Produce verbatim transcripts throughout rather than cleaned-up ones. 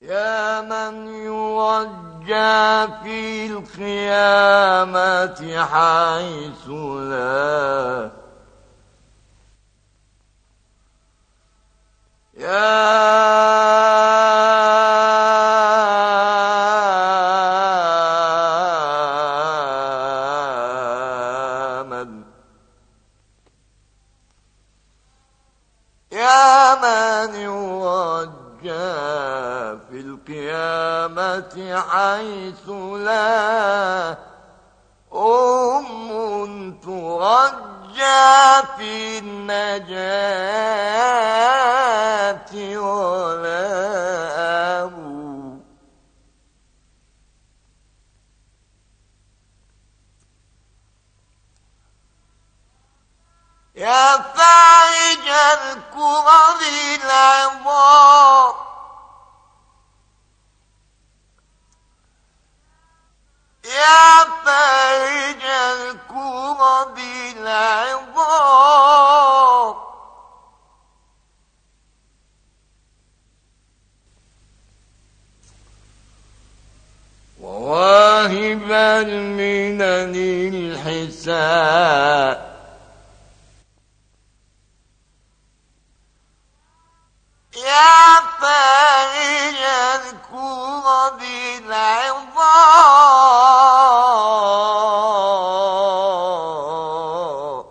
يا من يرجى في القيامة حيث لا يا من يا من يرجى في القيامة حيث لا أم ترجى في النجاة ولا أبو يا فارج الكرب العظام يا فارج الكرب العظام وواهب المنن الحسان يا فارج الكرب العظام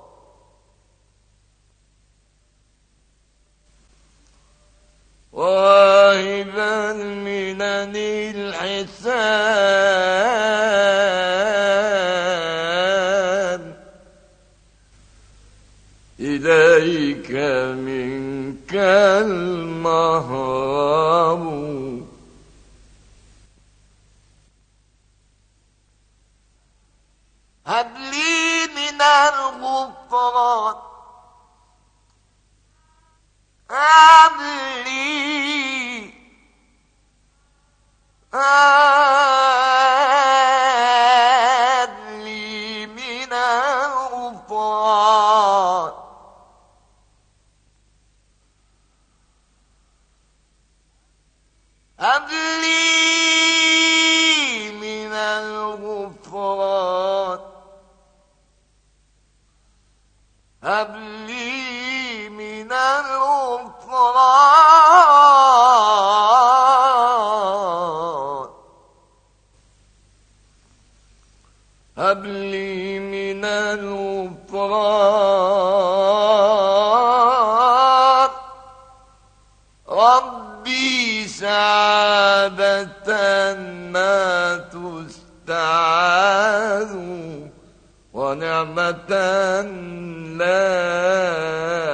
واهب المنن الحسان إليك منك المهرب هب لي من الغفران هب لي هب لي من الغفران هب لي من الغفران هب لي من الغفران هب لي من الغفران ربي سعادة ما تستعاذ ونعمة لا